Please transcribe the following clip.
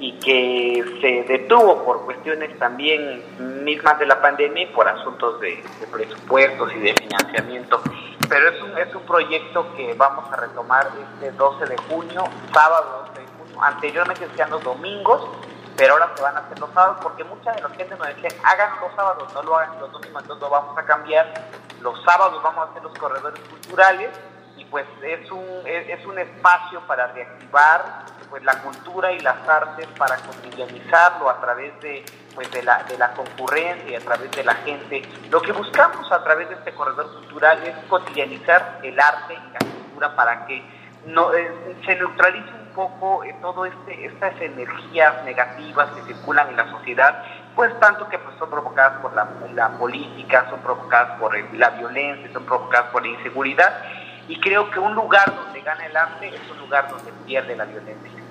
y que se detuvo por cuestiones también mismas de la pandemia y por asuntos de presupuestos y de financiamiento. Pero es un proyecto que vamos a retomar este 12 de junio, sábado 12 de junio. Anteriormente hacían los domingos, pero ahora se van a hacer los sábados, porque mucha de la gente nos decía, hagan los sábados, no lo hagan los domingos. Entonces lo vamos a cambiar. Los sábados vamos a hacer los corredores culturales, y pues es un espacio para reactivar pues la cultura y las artes, para cotidianizarlo a través de la concurrencia y a través de la gente. Lo que buscamos a través de este corredor cultural es cotidianizar el arte y la cultura para que no se neutralice un poco todo estas energías negativas que circulan en la sociedad, pues tanto que pues, son provocadas por la política, son provocadas por la violencia, son provocadas por la inseguridad. Y creo que un lugar donde gana el arte es un lugar donde pierde la violencia.